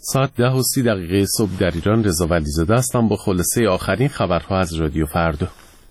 ساعت 10:30 صبح در ایران. رضا ولیزاده هستم با خلاصه آخرین خبرها از رادیو فردا.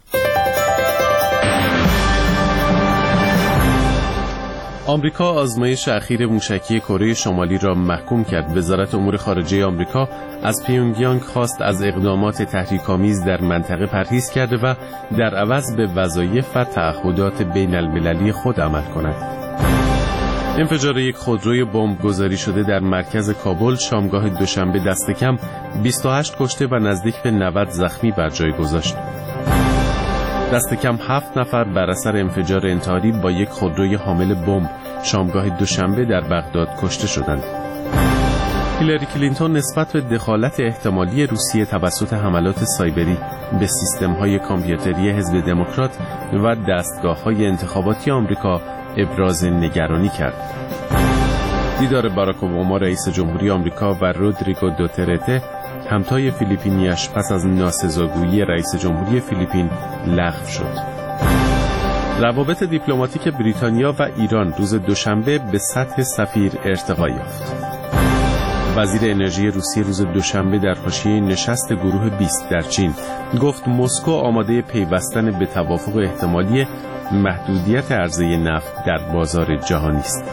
آمریکا آزمایش اخیر موشکی کره شمالی را محکوم کرد. وزارت امور خارجه آمریکا از پیونگیانگ خواست از اقدامات تحریک‌آمیز در منطقه پرهیز کرده و در عوض به وظایف و تعهدات بین المللی خود عمل کند. انفجار یک خودروی بمب گذاری شده در مرکز کابل شامگاه دوشنبه دست کم 28 کشته و نزدیک به 90 زخمی بر جای گذاشت. دست کم 7 نفر بر اثر انفجار انتحاری با یک خودروی حامل بمب شامگاه دوشنبه در بغداد کشته شدند. هیلاری کلینتون نسبت به دخالت احتمالی روسیه توسط حملات سایبری به سیستم‌های کامپیوتری حزب دموکرات و دستگاه‌های انتخاباتی آمریکا ابراز نگرانی کرد. دیدار باراک اوباما رئیس جمهوری آمریکا و رودریگو دوترته همتای فیلیپینیش پس از ناسزاگویی رئیس جمهوری فیلیپین لغو شد. روابط دیپلماتیک بریتانیا و ایران روز دوشنبه به سطح سفیر ارتقا یافت. وزیر انرژی روسیه روز دوشنبه در حاشیه نشست گروه 20 در چین گفت مسکو آماده پیوستن به توافق احتمالی محدودیت عرضه نفت در بازار جهانی است.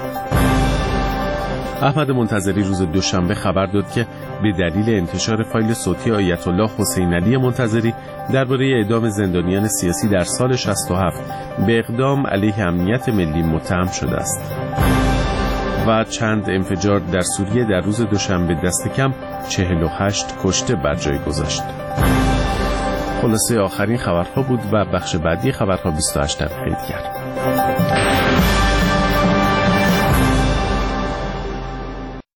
احمد منتظری روز دوشنبه خبر داد که به دلیل انتشار فایل صوتی آیت الله حسین علی منتظری درباره اعدام زندانیان سیاسی در سال 67 به اقدام علیه امنیت ملی متهم شده است. و چند انفجار در سوریه در روز دوشنبه دست کم 48 کشته بر جای گذاشت. خلاصه آخرین خبرها بود و بخش بعدی خبرها 28 دقیقه دیگر.